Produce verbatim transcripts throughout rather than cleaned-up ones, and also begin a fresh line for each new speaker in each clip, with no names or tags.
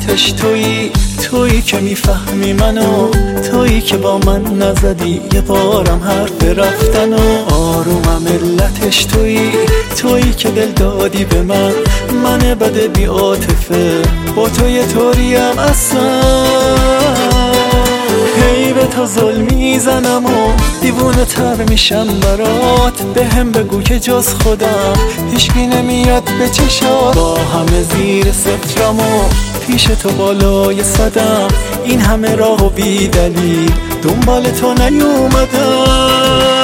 علتش تویی، تویی که میفهمی منو، تویی که با من نزدی یه بارم حرف رفتن و آرومم علتش تویی، تویی که دل دادی به من، من بده بی عاطفه با تو یه طوریم اصلا. هی به تو ظلم میزنم و دیوونه تر میشم برات، به هم بگو که جز خودم هیچکی نمیاد به چشات. با همه زیر سترم و پیش تو بالای صدم، این همه راه و بی دلیل دنبال تو نیومدم.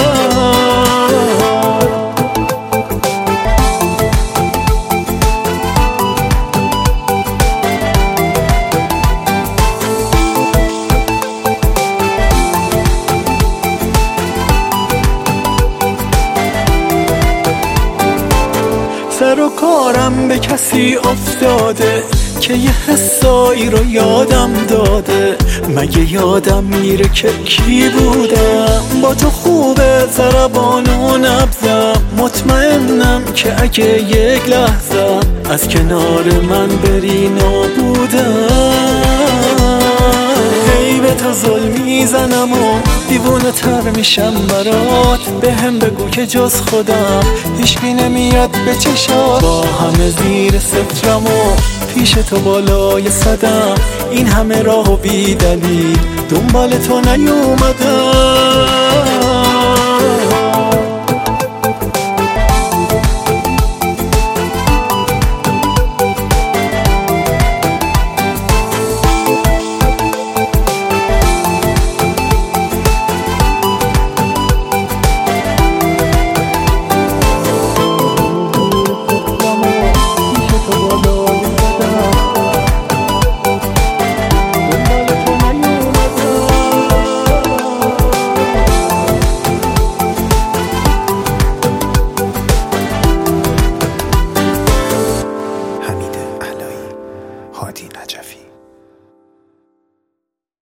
سر و کارم به کسی افتاده که یه حسایی رو یادم داده، مگه یادم میره که کی بودم؟ با تو خوبه ضربان و نبضم، مطمئنم که اگه یک لحظه از کنار من بری نابودم. هی به تو ظلم میزنم و دیوونه تر میشم برات، به هم بگو که جز خودم هیچکی نمیاد به چشات. با همه زیر سترم و پیش تو بالای صدم، این همه راه و بی دلیل دنبال تو نیومدم.